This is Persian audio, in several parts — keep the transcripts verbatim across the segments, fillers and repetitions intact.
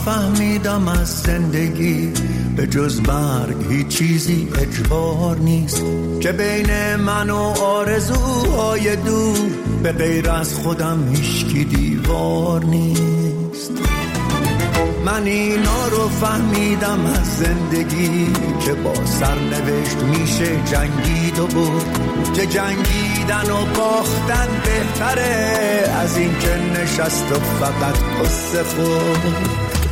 فهمیدم از زندگی به جز مرگ هیچ چیزی اجبار نیست، که بین من و آرزوهای دور به غیر از خودم هیچکی دیوار نیست. من اینا رو فهمیدم از زندگی که با سرنوشت میشه جنگید و بود، که جنگیدن و باختن بهتره از این که نشست و فقط قصه خود.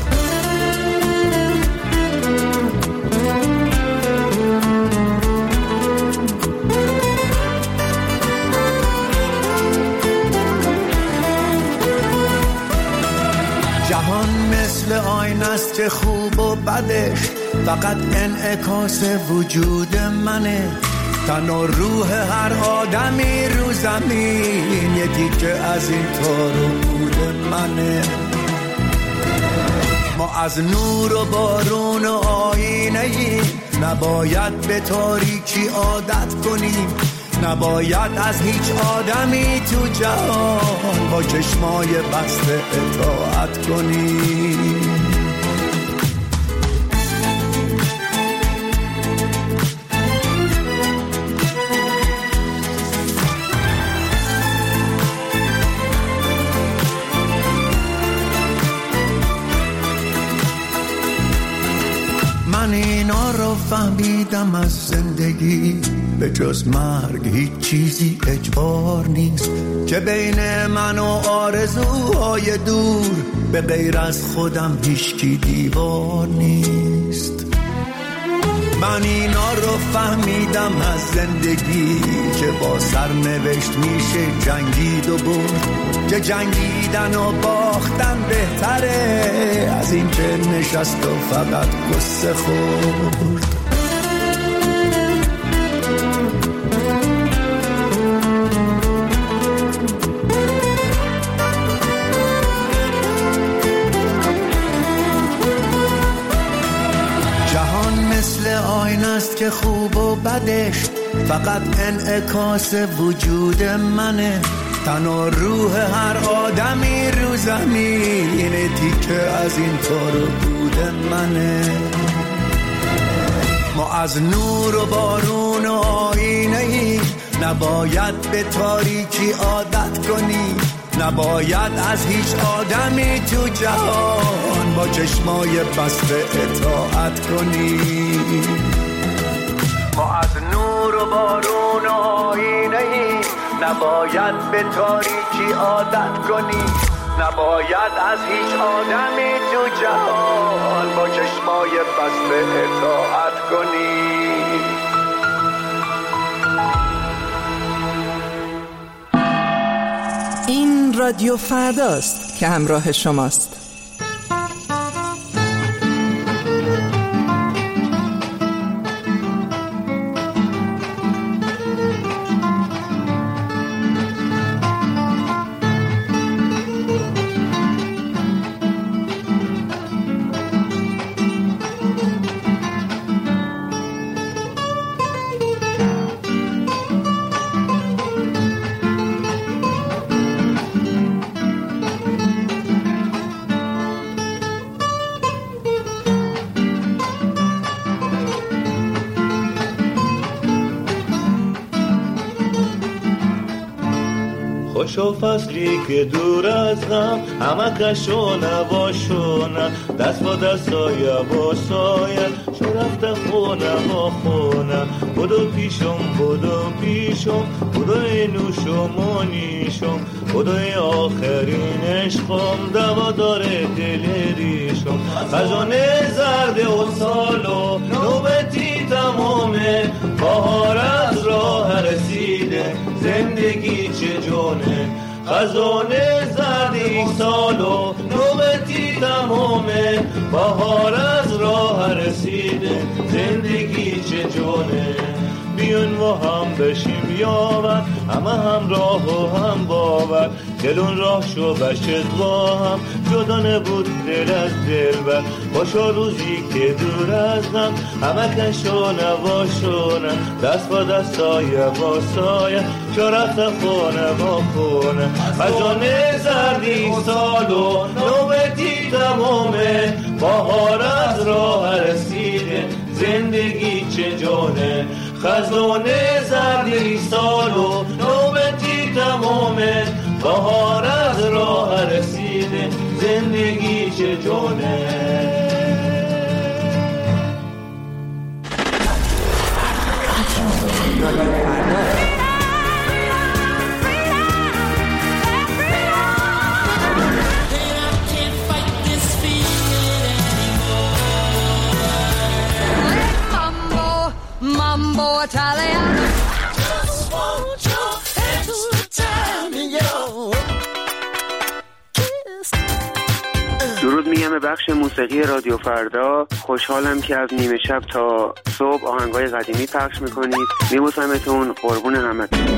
جهان مثل آینه است که خوب و بدش فقط انعکاس وجود منه، تن و روح هر آدمی رو زمین یکی که از این تار و بود منه. ما از نور و بارون و آینه ایم، نباید به تاریکی عادت کنیم، نباید از هیچ آدمی تو جهان با چشمای بسته اطاعت کنیم. من اینا رو فهمیدم از زندگی به جز مرگ هیچ چیزی اجبار نیست، که بین من و آرزوهای دور به غیر از خودم هیچکی دیوار نیست. من اینا رو فهمیدم از زندگی که با سرنوشت میشه جنگید و برد، که جنگیدن و باختن بهتره از این که نشست و فقط قصه خورد. است که خوب و بدش فقط انعکاس وجود منه، تن و روح هر آدمی رو زمین تیکه از این تار و بود منه. ما از نور و بارون و آینه ایم، نباید به تاریکی عادت کنیم، نباید از هیچ آدمی تو جهان با چشمای بسته اطاعت کنیم. ما از نور و بارون و آینه ایم، نباید به تاریکی عادت کنیم، نباید از هیچ آدمی تو جهان با چشمای بسته اطاعت کنیم. این رادیو فرداست که همراه شماست. خوشو فصلی که دور از غم، همه کشو نباشونه، دست با دست سایه با سایه، شو رفته خونه با خونه. بودو پیشم بودو پیشم، بودوی نوشم و نیشم، بودوی آخرین عشقم، دوا داره دل ریشم. خزانه زرد و سالو نوبتی تمامه، بهار از راه رسیده، زندگی چه جونه. خزانه زردی سالو نوبتی تمامه، بهار از راه رسیده، زندگی چه جونه. بیون و هم بشیم یاور، همه هم راه و هم باور، دلون راه شو بشت با هم، جدا نبود دل از دل بر. باشا روزی که دور از هم، همه کشو نباشونه، دست با دست سایه با سایه، شو رفت خونه با خونه. خزانه زردی سالو نوبتی تمامه، بهار از راه رسیده، زندگی چه جانه، خزانه زردی سال و نوبتی تمامه، بهار از راه رسیده، زندگی چه جانه. Mambo Italiano. Just want your extra time in your kiss. درود میگم به بخش موسیقی رادیو فردا. خوشحالم که از نیمه شب تا صبح آهنگای قدیمی پخش میکنید. میبوسمتون، قربون همتون.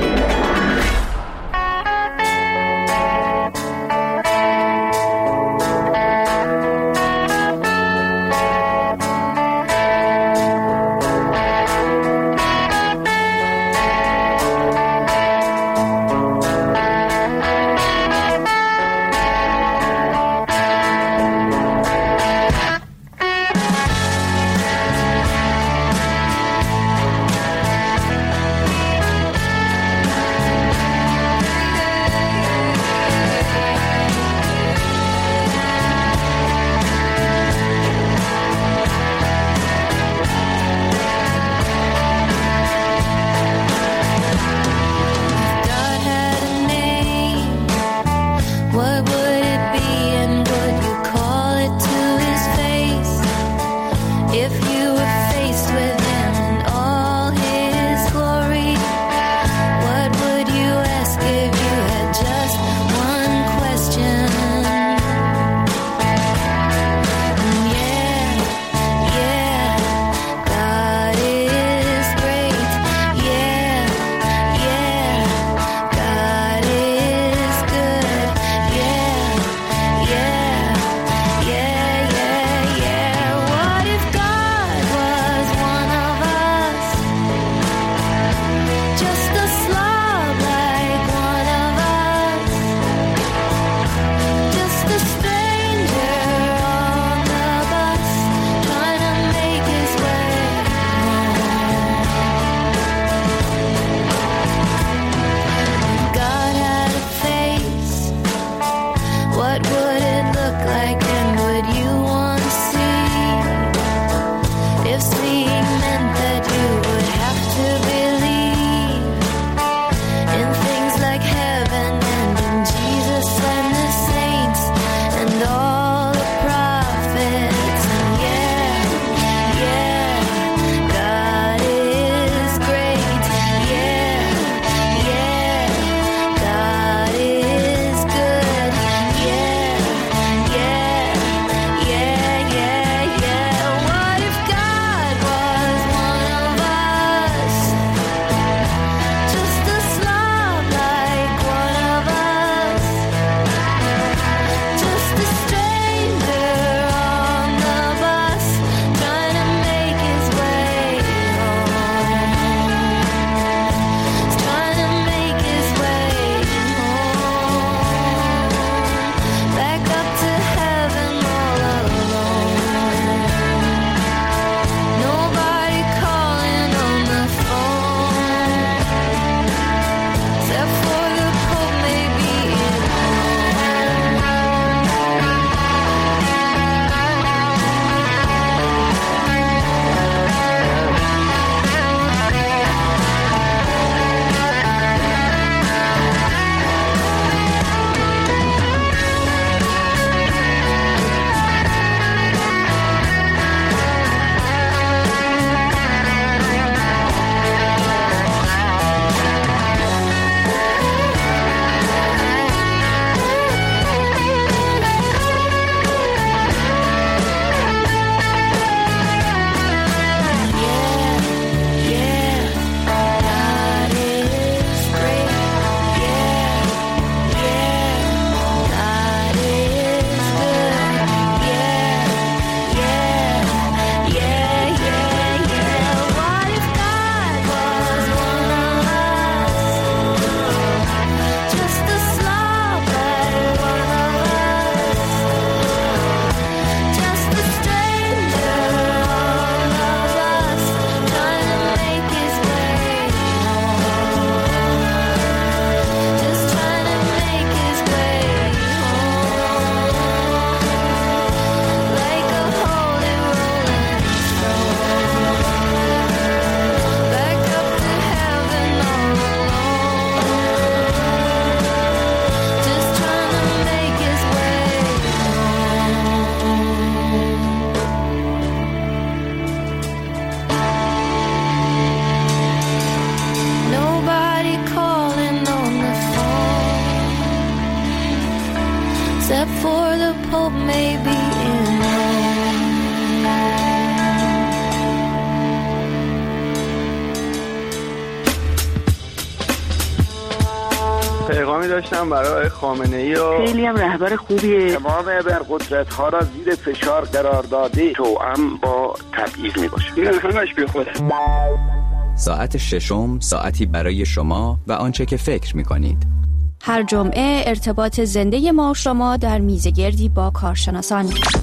پیغامی داشتم برای خامنه‌ای و خیلی هم رهبر خوبیه. تمام ابرقدرت‌ها را زیر فشار قرار داده، توأم با تبعیض میباشه. این همش بی خوده. ساعت ششم، ساعتی برای شما و آنچه که فکر می‌کنید. هر جمعه ارتباط زنده ما و شما در میزگردی با کارشناسان.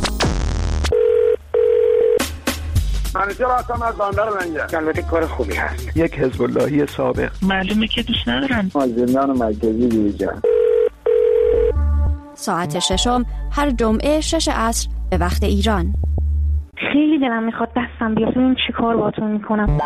منیجر هستم از بندر منجر. البته کار خوبی هست. یک حزب اللهی سابق. معلومه که دوست ندارن. از زندان مرکزی بیرون. ساعت ششم هر جمعه شش عصر به وقت ایران. خیلی دلم میخواد دستم بیاد ببینم چی کار باهاتون میکنم.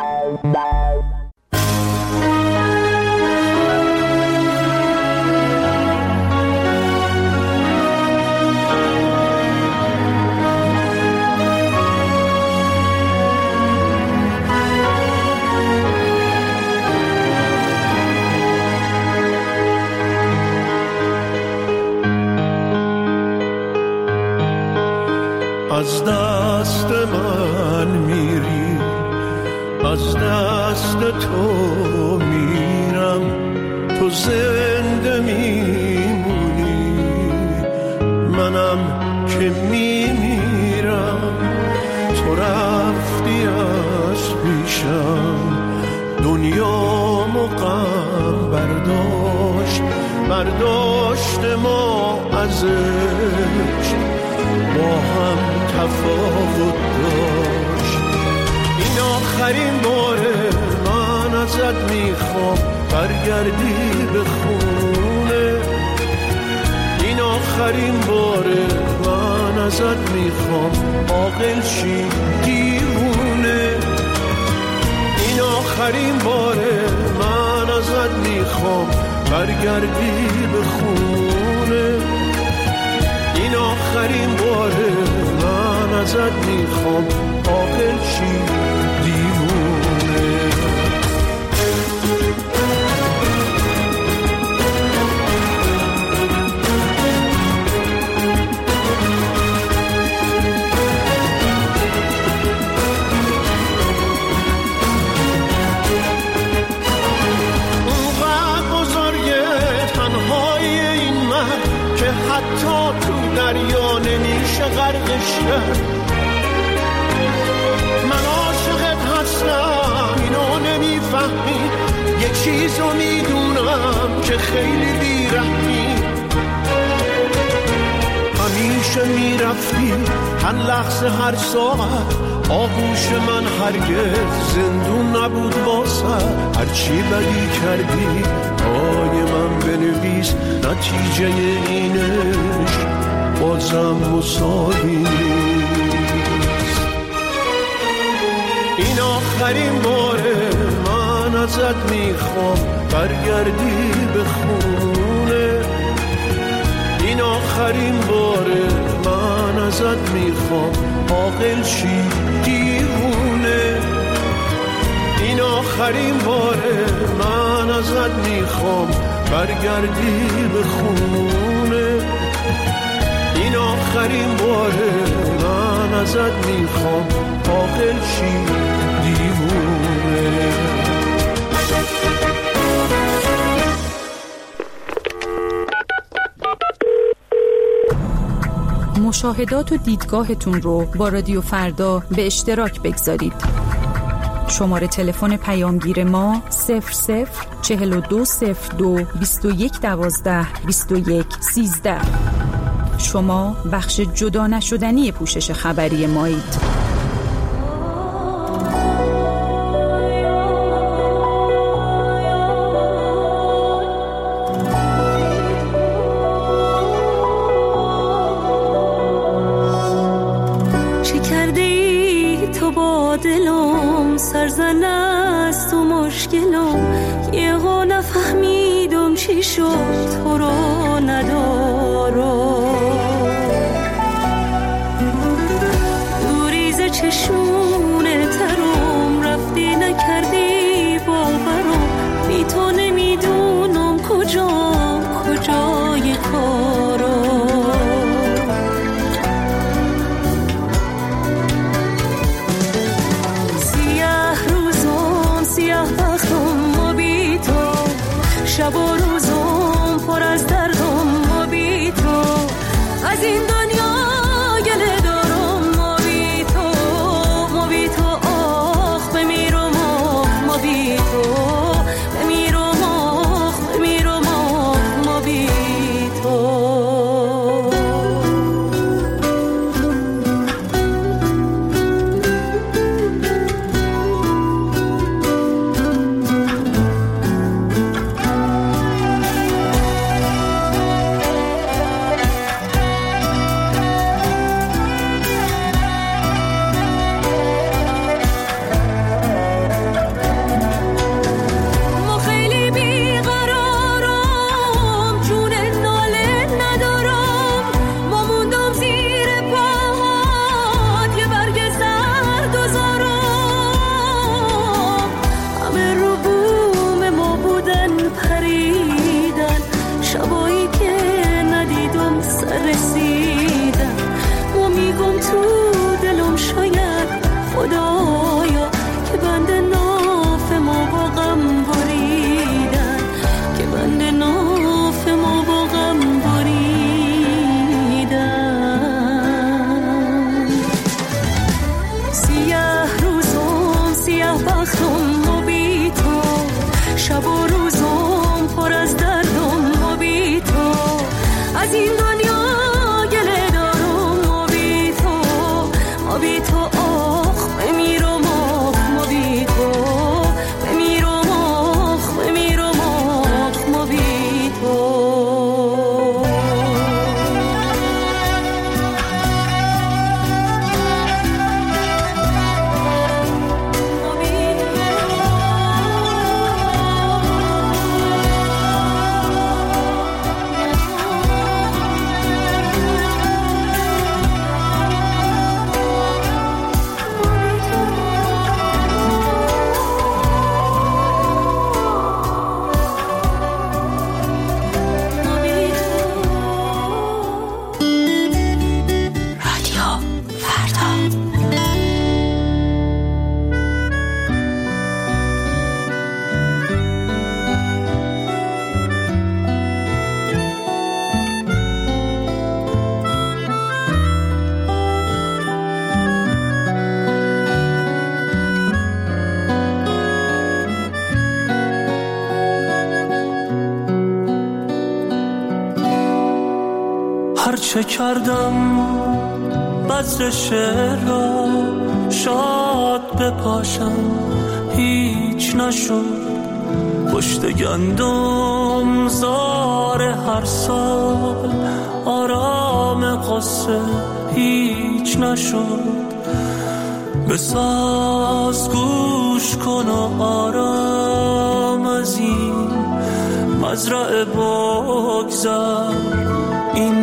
از دست من میری، از دست تو میرم، تو زنده میمونی، منم که میمیرم. تو رفتی از پیشم، دنیامو غم برداشت، برداشت ما ازش، با هم تفاوت داشت. این آخرین باره من ازت میخوام برگردی به خونه. این آخرین باره من ازت میخوام عاقل شی دیوونه. این آخرین باره من ازت میخوام برگردی به خونه. این آخرین باره من ازت میخوام عاقل شی دیوونه. اونقدر بزرگه تنهای این من که حتی تو دریا نمیشه غرقش کرد. من عاشقت هستم اینو نمیفهمی، یه چیزو میدونم که خیلی بیرحمی. همیشه میرفتی هر لحظه هر ساعت، آغوش من هرگز زندون نبود واسه. هرچی بدی کردی پای من بنویس، نتیجه اینش بازم مساوی نیست. این آخرین باره من ازت میخوام برگردی به خونه. این آخرین باره من ازت میخوام عاقل شی دیوونه. این آخرین باره من ازت میخوام برگردی به خونه. این آخرین باره من ازت میخوام عاقل شی دیوونه. مشاهدات و دیدگاهتون رو با رادیو فردا به اشتراک بگذارید. شماره تلفن پیامگیر ما صفر صفر چهل و دو صفر دو بیست و یک دوازده بیست و یک سیزده. شما بخش جدا نشدنی پوشش خبری مایید. دلم سرزن است و مشکلم، یه ها نفهمیدم چی شد تو رو ندارم. دوریز چشونه ترم رفتی نکردی باورم، بی تو نمیدونم کجام کجای کارم. شب و روزم پر از دردم ما بی تو، از این دنیا گله دارم ما بی تو، ما بی تو آخ بمیرم آخ ما بی تو، بمیرم آخ بمیرم آخ ما بی تو. چه کردم بذر شعر را شاد بپاشم هیچ نشد، پشت گندم زار هر سال آرام قصه هیچ نشد. بساز گوش کن و آرام از این مزرعه بگذر، این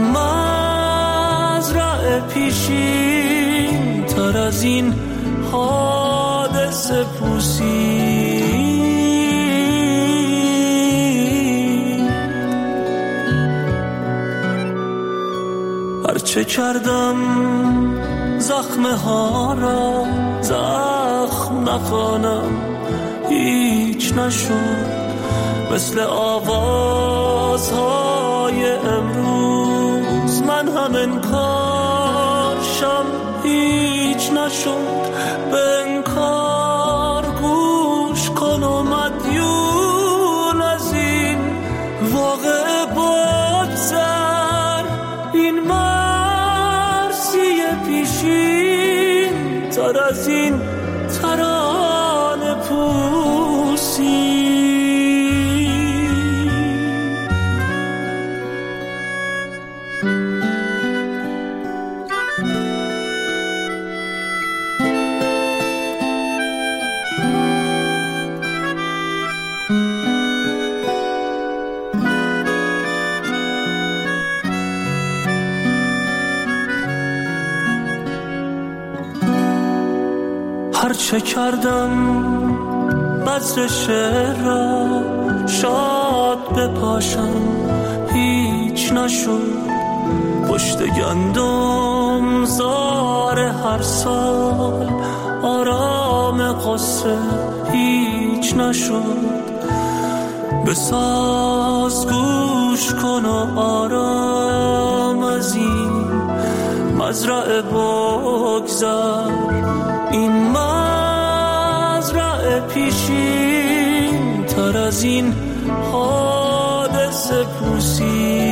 مزرعه پیشین تر از این حادثه پوسی. هرچه کردم زخمه ها را زخم نخوانم هیچ نشد، مثل آوازهای امروز من هم انکارشم هیچ نشد. به انکار گوش کن و مدیون از این واقع بگذر، این مرسی پیشین تر از این ترانه پوسی. هرچه کردم بذر شعر را شاد بپاشم هیچ نشد، پشت گندم زار هر سال آرام قصه هیچ نشد. بساز گوش کن و آرام از این مزرعه بگذر، این مزرعه پیشین تر از این حادثه پوسی.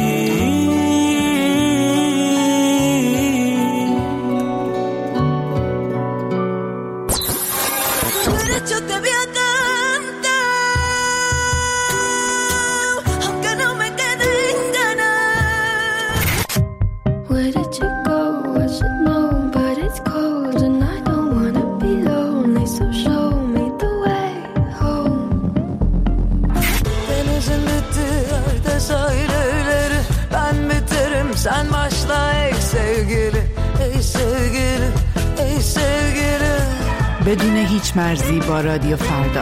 Sen başla ey sevgili, ey sevgili, ey sevgili. بدون هیچ مرزی با رادیو فردا.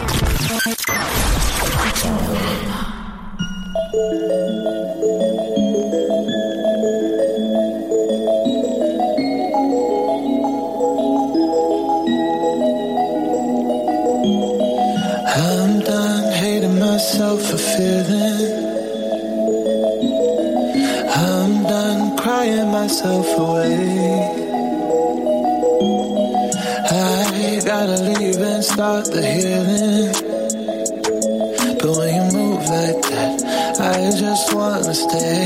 I'm done hating myself for feeling. I'm done crying myself away. I gotta leave and start the healing. But when you move like that, I just wanna stay.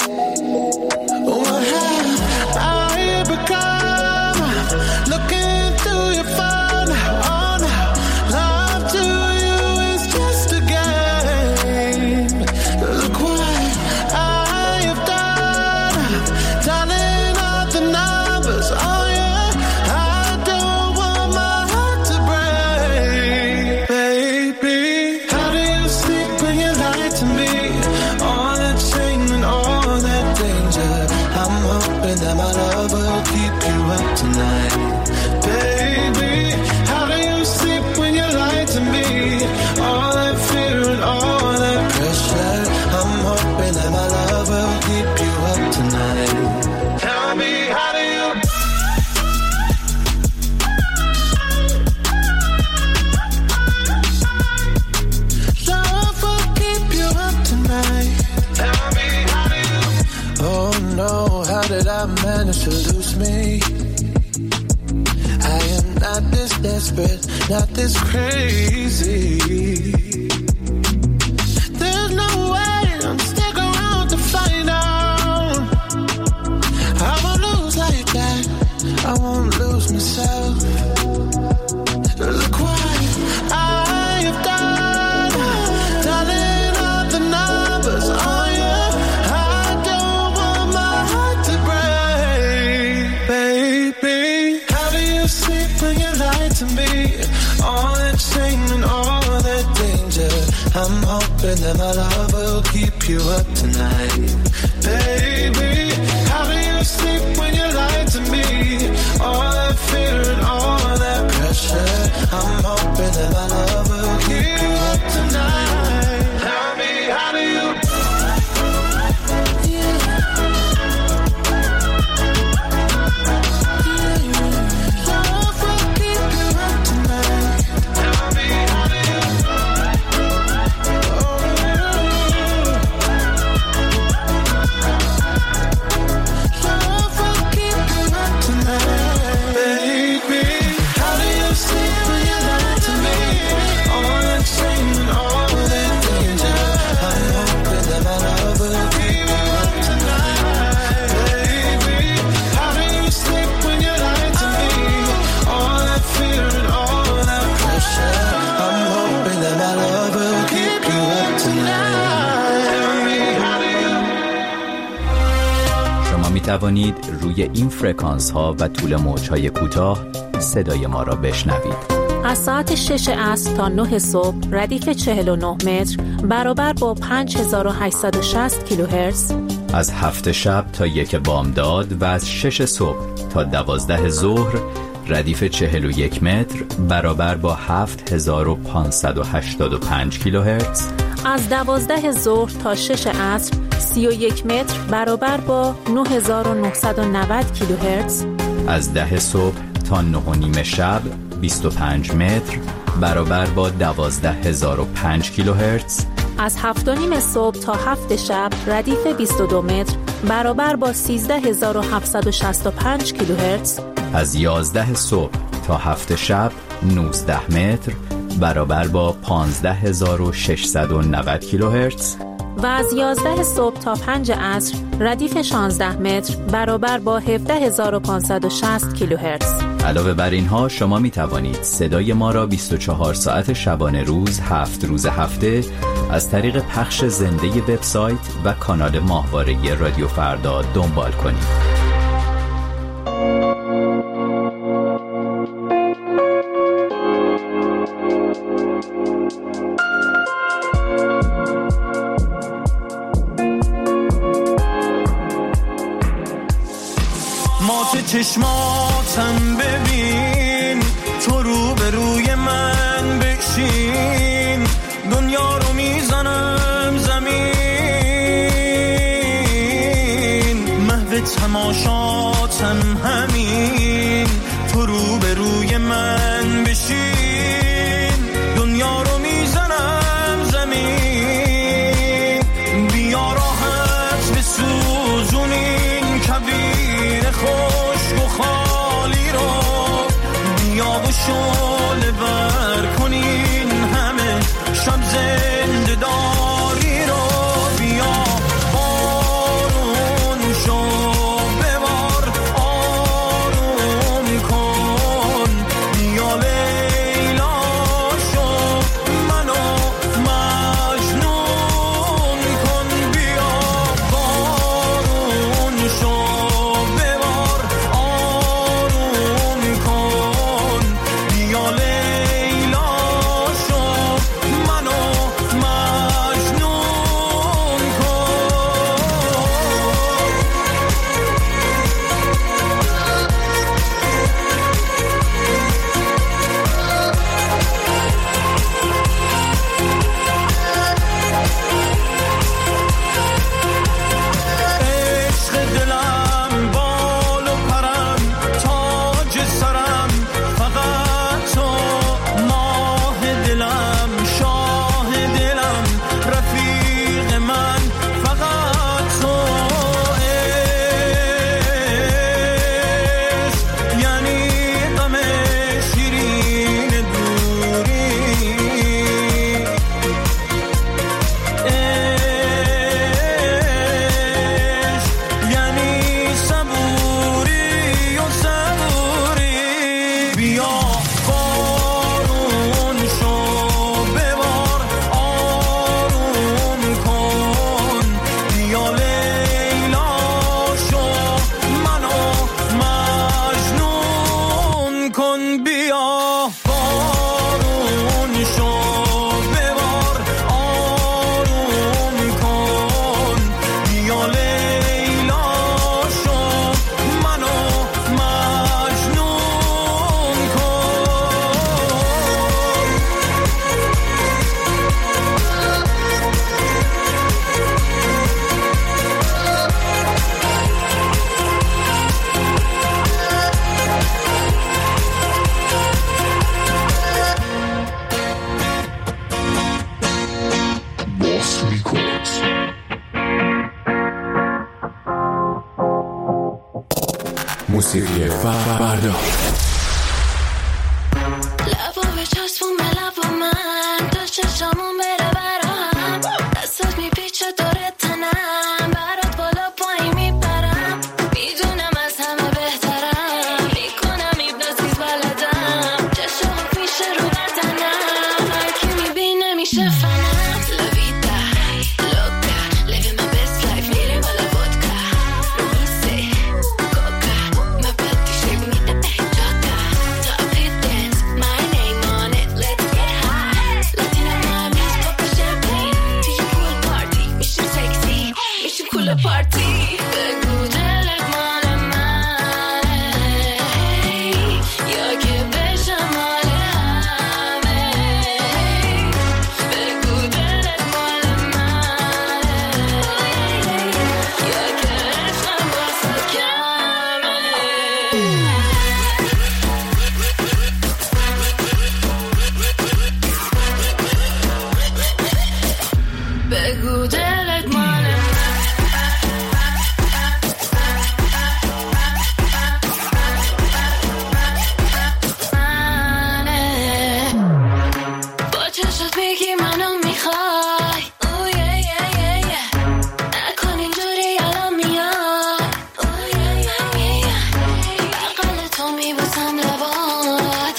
What have I become? Looking through your phone, oh no, love to you is just a game. Look what I have done, dialing up the numbers, oh yeah. I don't want my heart to break, baby. How do you sleep when you lie to me? All that shame and all that danger. I'm hoping that my love will keep you up tonight, baby. How do you sleep when you lie to me? All that fear and all that pressure. I'm hoping that my love will keep you up tonight. Tell me, how do you? Love will keep you up tonight. Tell me, how do you? Oh no, how did I manage to lose me? I am not this desperate, not this crazy. There's no way I'm stick around to find out. I won't lose like that, I won't lose myself. Look what I have done, dialing up the numbers, oh yeah. I don't want my heart to break, baby. How do you sleep when you lie to me? All that shame and all that danger. I'm hoping that my love will keep you up tonight, baby. How do you sleep when you lie to me? All that fear and all that pressure. I'm hoping that my love will keep you up tonight. Tell me, how do you? Love will keep you up tonight. Tell me, how do you? Oh, love will keep you up tonight, baby. How do you sleep when you lie to me? All that shame and all that danger. I'm hoping that my love will keep you up tonight, baby. How do you sleep when you lie to me? All that fear and all that pressure. I'm hoping that my love will keep you up tonight. Tell me, how do you? شما می توانید روی این فرکانس ها و طول موج های کوتاه صدای ما را بشنوید. از ساعت شش عصر تا نه صبح ردیف چهل و نه متر برابر با پنج هزار و هشتصد و شصت کیلوهرتز. از هفت شب تا یک بامداد و از شش صبح تا دوازده ظهر ردیف چهل و یک متر برابر با هفت هزار و پانصد و هشتاد و پنج کیلوهرتز. از دوازده ظهر تا شش عصر سی و یک متر برابر با نه هزار و نهصد و نود کیلوهرتز. از ده صبح تا نه و نیم شب بیست و پنج متر برابر با دوازده هزار و پنج کیلوهرتز. از هفت و نیم صبح تا هفت شب ردیف بیست و دو متر برابر با سیزده هزار و هفتصد و شصت و پنج کیلوهرتز، از یازده صبح تا هفت شب نوزده متر برابر با پانزده هزار و ششصد و نود کیلوهرتز و از یازده صبح تا پنج عصر ردیف شانزده متر برابر با هفده هزار و پانصد و شصت کیلوهرتز. علاوه بر اینها شما می توانید صدای ما را بیست و چهار ساعت شبانه روز هفت روز هفته از طریق پخش زنده وبسایت و کانال ماهواره رادیو فردا دنبال کنید. چشماتم ببین، تو رو به روی من بشین، دنیا رو میزنم زمین، محو تماشاتم همین، تو رو به روی من بشین، دنیا رو میزنم زمین، بیا راحت بسوزونین کبیر خود خالی رو، بیا و شعله بر کنین همه شب زنده داری رو، بیا بارون شو ببار آروم کن، بیا لیلا شو منو مجنون کن، بیا بارون شو موسیقی فردا. لبو به چسبون به لبو من، تا چشمون بره برام، دستت میپیچه دور تنم، برات بالا پایین میپرم، میدونم از همه بهترم، میکنم ایبنازیز بلدم، چشم پیش رو بدنم، هرکی میبینه میشه فنم، لویدا لوکا living my best life میریم بالا ودکا رو میسه کوکا مبادی شیب میده جاتا top hit dance my name on it let's get high Latina mamis pop champagne توی pool party میشیم sexy میشیم cool party بگو دلت مال منه یا که بشم مال همه بگو دلت مال منه یا که عشقم واسه کمه بگو دلت مال منه، با چشت میگی منو میخوای، اوه یه یه یه یه نکن اینجوری الان میای، اوه یه یه یه یه بقل تو میبوسم لبات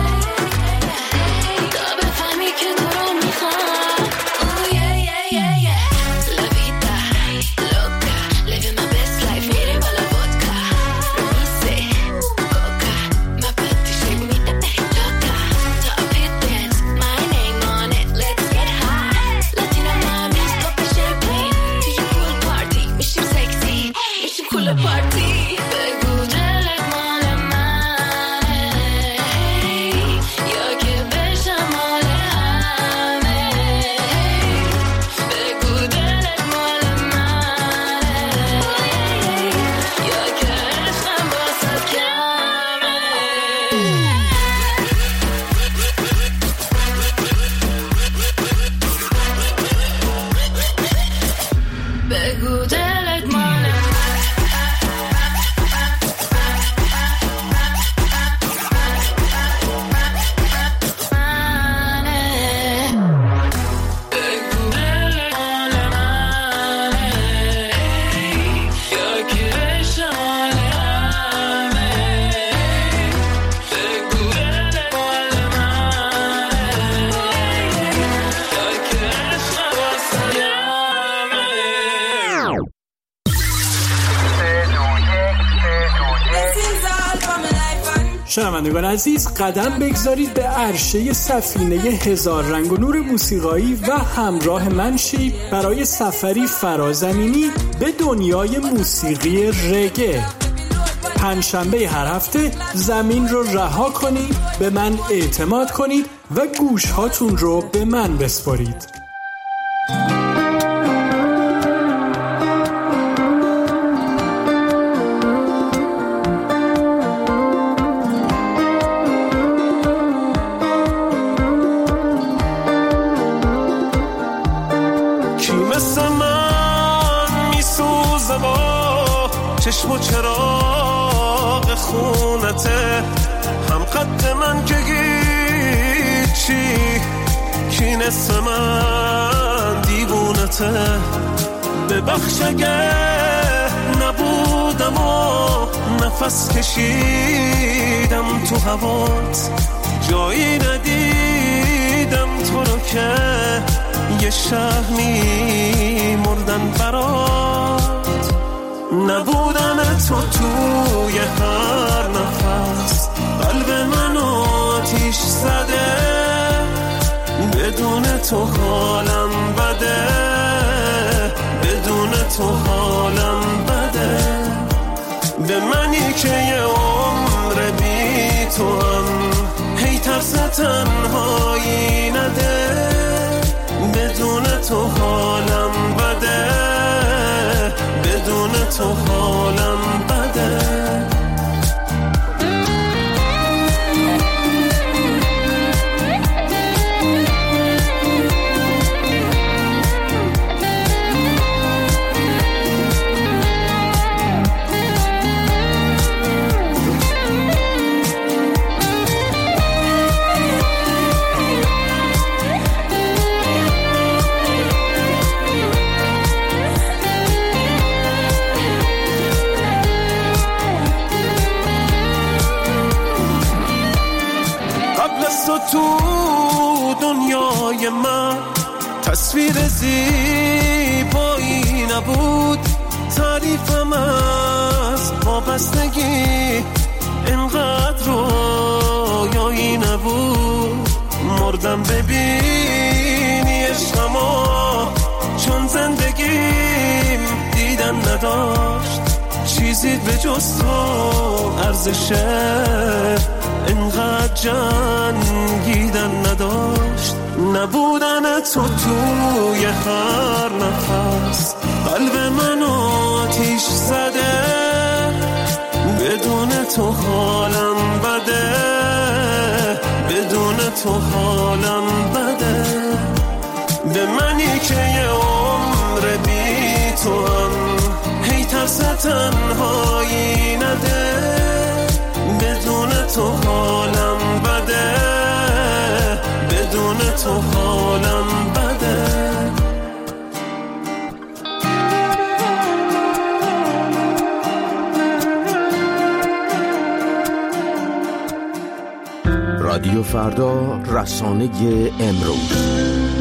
تا بفهمی که تو رو میخوام، اوه یه یه یه یه La vida loca, living my best life, میریم بالا vodka میسه coca, my body shape me loca, top hit dance, my name on it, let's get high, Latino mommies pop the champagne, توی pool party میشیم sexy, میشیم cool party, بگو دلت مال منه یا که بشم مال همه، بگو دلت مال منه یا که عشقم واسه کمه، بگو دلت مال منه، بگو دلت مال منه یا که بشم مال همه، بگو دلت مال منه یا که عشقم واسه کمه. شنوندگان عزیز، قدم بگذارید به عرشه سفینه هزار رنگ و نور موسیقایی و همراه من شید برای سفری فرازمینی به دنیای موسیقی رگه. پنجشنبه هر هفته زمین رو رها کنید، به من اعتماد کنید و گوش هاتون رو به من بسپارید. کی مثل من میسوزه با چشم و چراغ خونته، هم قد من که هیچی، کی نصف من دیوونته، ببخش اگه نبودم و نفس کشیدم تو هوات، جایی ندیدم تو رو که یه شهر می‌مردن برات، نبودن تو توی هر نفس قلب منو آتیش زده، بدون تو حالم بده، بدون تو حالم بده، به منی که یه عمر بی تو هم هی ترس تنهایی نده، بدون تو حالم بده، بدون تو حالم بده. تو دنیای من تصویر زیبایی نبود، تعریفم از وابستگی اینقدر رویایی نبود، مردم ببینی عشقمو چون زندگیم دیدن نداشت، چیزی به جز تو ارزشه اینقدر جنگیدن نداشت، نبودن تو توی هر نفس قلب منو آتیش زده، بدون تو حالم بده، بدون تو حالم بده، منی که یه عمر بی تو هم هی ترس تنهایی نده، بدون تو حالم بده، بدون تو حالم بده. رادیو فردا، رسانه امروز.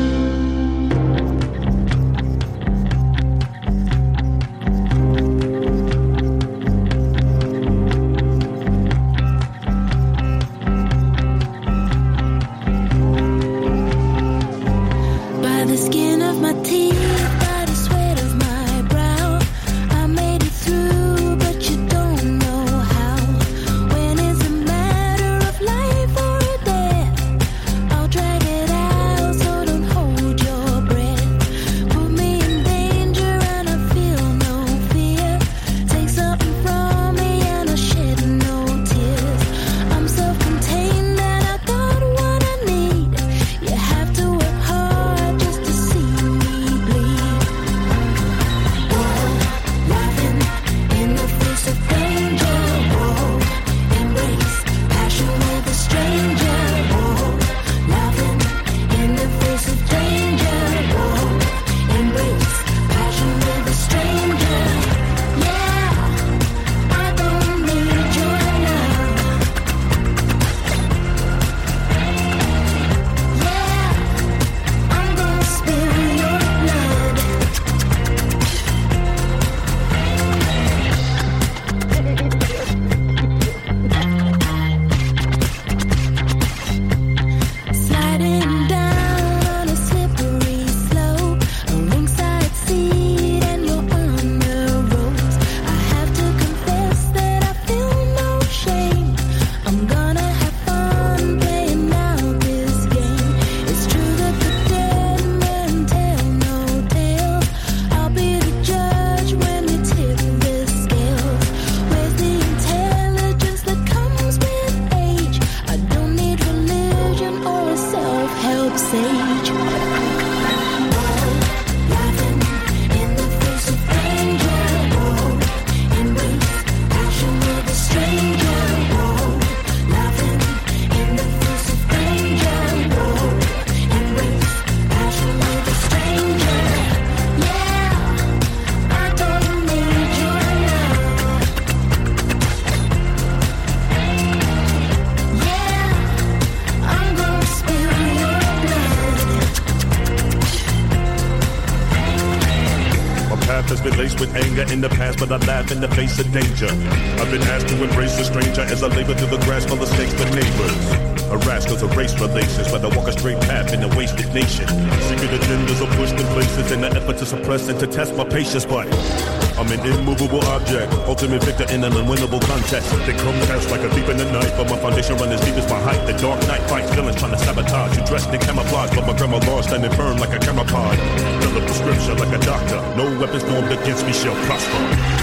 Has been laced with anger in the past, but I laugh in the face of danger. I've been asked to embrace a stranger as I labor through the grass full of snakes but neighbors. Harass cause of race relations, but I walk a straight path in a wasted nation. Secret agendas are pushed in places in an effort to suppress and to test my patience, but I'm an immovable object, ultimate victor in an unwinnable contest. They come fast like a thief in the night, but my foundation runs as deep as my height. The dark night fights villains trying to sabotage. You dressed in camouflage, but my grandma law standing firm like a camera pod. Fill a prescription like a doctor. No weapons formed against me shall prosper.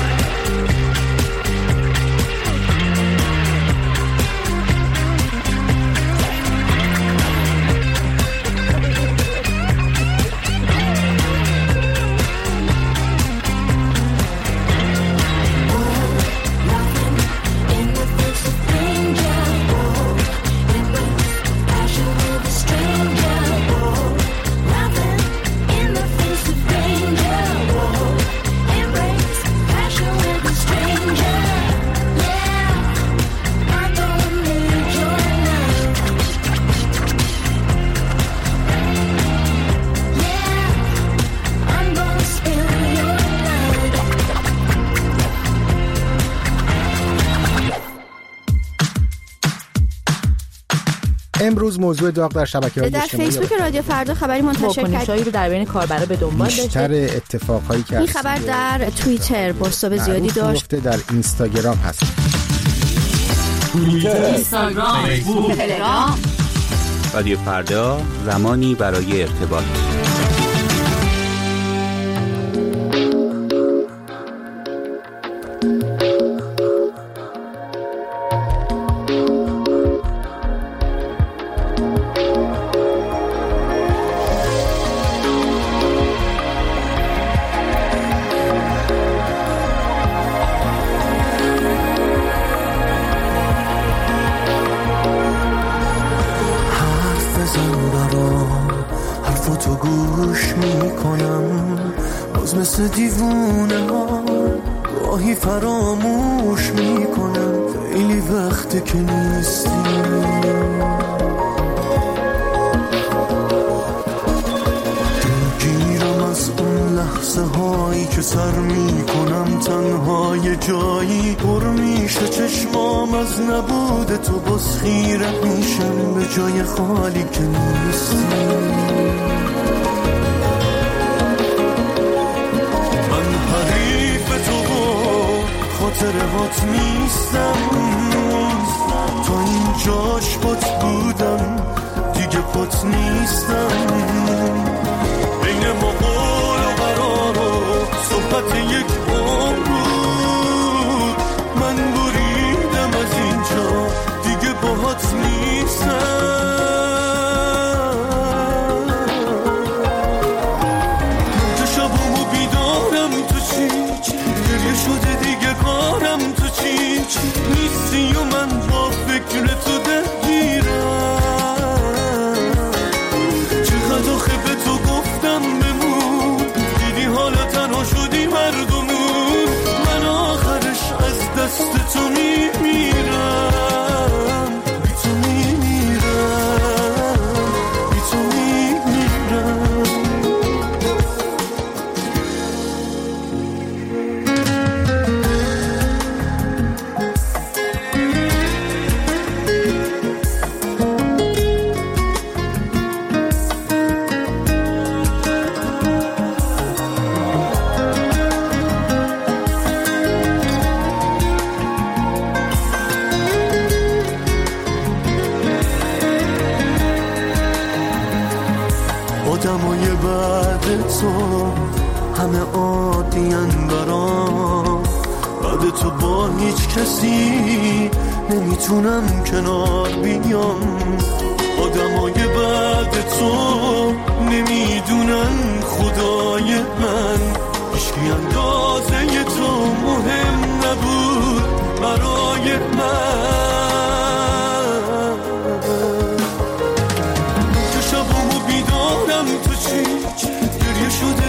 امروز موضوع داغ در شبکه‌های اجتماعی در فیسبوک رادیو فردا خبری منتشر کرد. واکنش‌هایی رو در بین کاربرا به دنبال داشته. بیشتر اتفاقهایی که این خبر در توییتر بازتاب زیادی داشت. در اینستاگرام هست. توییتر، اینستاگرام، فیسبوک، تلگرام. رادیو فردا، زمانی برای ارتباط. میکنم، باز مثل دیوونه ها گاهی فراموش میکنم، خیلی وقته که نیستی. دلگیرم از اون لحظه هایی که سر میکنم تنها یه جایی، پر میشه چشمام از نبود تو، باز خیره میشم به جای خالی که نیستی. من حریف تو و خاطرهات نیستم، تا اینجاش پات بودم دیگه پات نیستم. بین ما قول و قرار و صحبت یک عمر بود، من بریدم از اینجا دیگه باهات نیستم. که شبامو بیدارم تو چی گریه شده دیگه کارم تو چی نیستی و من با فکر تو درگیرم. چقدر آخه به تو گفتم بمون، دیدی حالا تنها شدی مردمون، من آخرش از دست تو میمیرم، بی تو میمیرم، بی تو میمیرم. آدمای بعد تو همه عادین برام، بعد تو با هیچ کسی نمیتونم کنار بیام. آدمای بعد تو نمیدونن خدای من، هیچکی اندازه تو مهم نبود برای من. تو چی گریه شده